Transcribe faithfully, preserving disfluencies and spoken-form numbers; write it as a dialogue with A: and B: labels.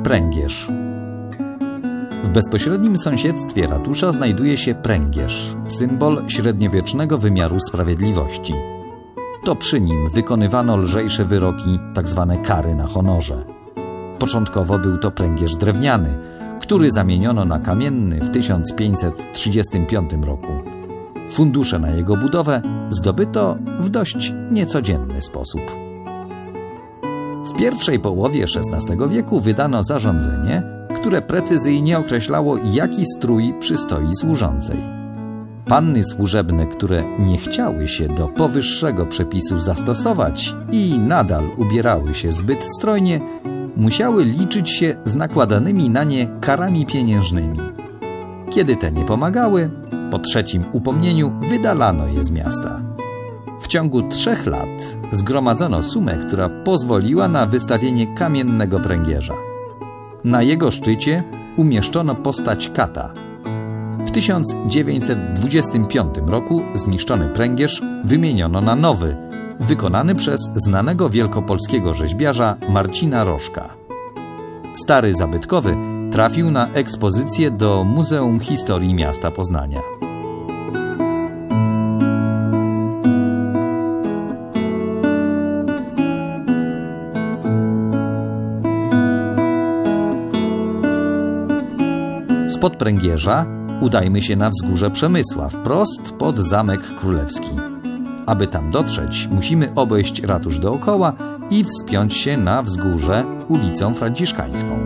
A: Pręgierz. W bezpośrednim sąsiedztwie ratusza znajduje się pręgierz, symbol średniowiecznego wymiaru sprawiedliwości. To przy nim wykonywano lżejsze wyroki, tzw. kary na honorze. Początkowo był to pręgierz drewniany, który zamieniono na kamienny w tysiąc pięćset trzydziestym piątym roku. Fundusze na jego budowę zdobyto w dość niecodzienny sposób. W pierwszej połowie szesnastego wieku wydano zarządzenie, które precyzyjnie określało, jaki strój przystoi służącej. Panny służebne, które nie chciały się do powyższego przepisu zastosować i nadal ubierały się zbyt strojnie, musiały liczyć się z nakładanymi na nie karami pieniężnymi. Kiedy te nie pomagały, po trzecim upomnieniu wydalano je z miasta. W ciągu trzech lat zgromadzono sumę, która pozwoliła na wystawienie kamiennego pręgierza. Na jego szczycie umieszczono postać kata. W tysiąc dziewięćset dwudziestym piątym roku zniszczony pręgierz wymieniono na nowy, wykonany przez znanego wielkopolskiego rzeźbiarza Marcina Rożka. Stary zabytkowy trafił na ekspozycję do Muzeum Historii Miasta Poznania. Spod pręgierza udajmy się na wzgórze Przemysła, wprost pod Zamek Królewski. Aby tam dotrzeć, musimy obejść ratusz dookoła i wspiąć się na wzgórze ulicą Franciszkańską.